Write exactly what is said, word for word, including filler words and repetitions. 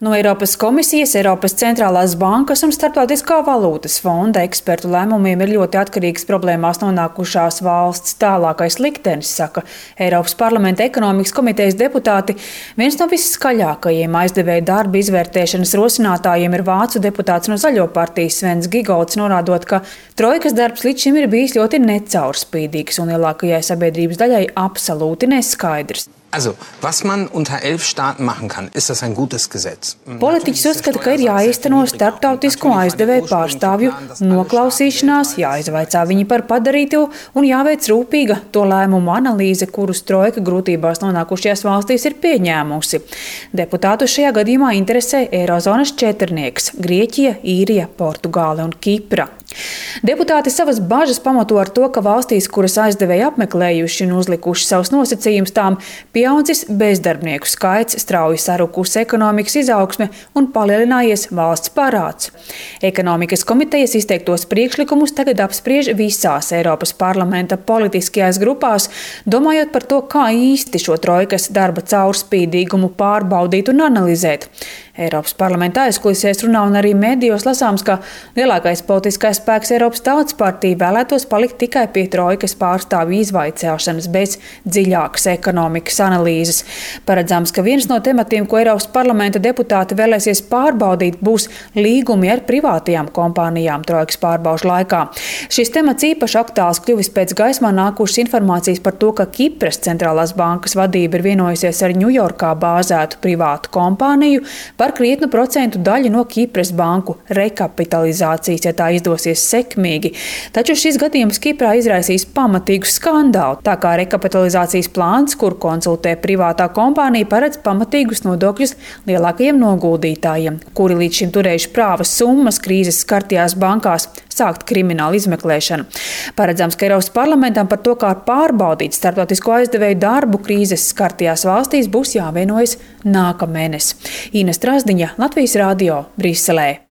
No Eiropas komisijas, Eiropas centrālās bankas un Starptautiskā valūtas fonda ekspertu lēmumiem ir ļoti atkarīgs problēmās nonākušās valsts tālākais liktenis, saka Eiropas parlamenta ekonomikas komitejas deputāti. Viens no visskaļākajiem aizdevēja darba izvērtēšanas rosinātājiem ir vācu deputāts no Zaļo partijas Svens Gigolds, norādot, ka trojkas darbs līdz šim ir bijis ļoti necaurspīdīgs un lielākajai sabiedrības daļai absolūti neskaidrs. Also, was man unter elf Staaten machen kann, ist das ein gutes Gesetz. Politiķis uzskata, ka ir jāīsteno starptautisko aizdevēju pārstāvju noklausīšanās, jāizvaicā viņi par padarīto un jāveic rūpīga to lēmumu analīze, kurus trojka grūtībās nonākušajās valstīs ir pieņēmusi. Deputātu šajā gadījumā interesē Eirozonas četrnieks – Grieķija, Īrija, Portugāle un Kipra. Deputāti savas bažas pamato ar to, ka valstīs, kuras aizdevēji apmeklējuši un uzlikuši savus nosacījumus, tām pieaudzis bezdarbnieku skaits, strauji sarukusi ekonomikas izaugsme un palielinājies valsts parāds. Ekonomikas komitejas izteiktos priekšlikumus tagad apspriež visās Eiropas parlamenta politiskajās grupās, domājot par to, kā īsti šo trojkas darba caurspīdīgumu pārbaudīt un analizēt. Eiropas parlamenta aizkulisēs runā un arī medijos lasāms, ka lielākais politiskais spēks Eiropas Tautas partija vēlētos palikt tikai pie trojkas pārstāvju izvaicāšanas bez dziļākas ekonomikas analīzes. Paredzams, ka viens no tematiem, ko Eiropas parlamenta deputāti vēlēsies pārbaudīt, būs līgumi ar privātajām kompānijām trojkas pārbaužu laikā. Šis temats īpaši aktuāls kļuvis pēc gaismā nākušas informācijas par to, ka Kipras centrālās bankas vadība ir vienojusies ar Ņujorkā bāzētu privātu kompāniju par krietnu procentu daļu no Kipras banku rekapitalizācijas, ja tā izdosies sekmīgi. Taču šis gadījums Kiprā izraisīs pamatīgu skandālu, tā kā rekapitalizācijas plāns, kur konsultē privātā kompānija, paredz pamatīgus nodokļus lielākajiem noguldītājiem, kuri līdz šim turējuši prāvas summas krīzes skartajās bankās, sākt kriminālu izmeklēšanu. Paredzams, ka Eiropas parlamentam par to, kā pārbaudīt starptautisko aizdevēju darbu krīzes skartajās valstīs, būs jāvienojas nākamēnes. Ines Trasdiņa, Latvijas radio, Briselē.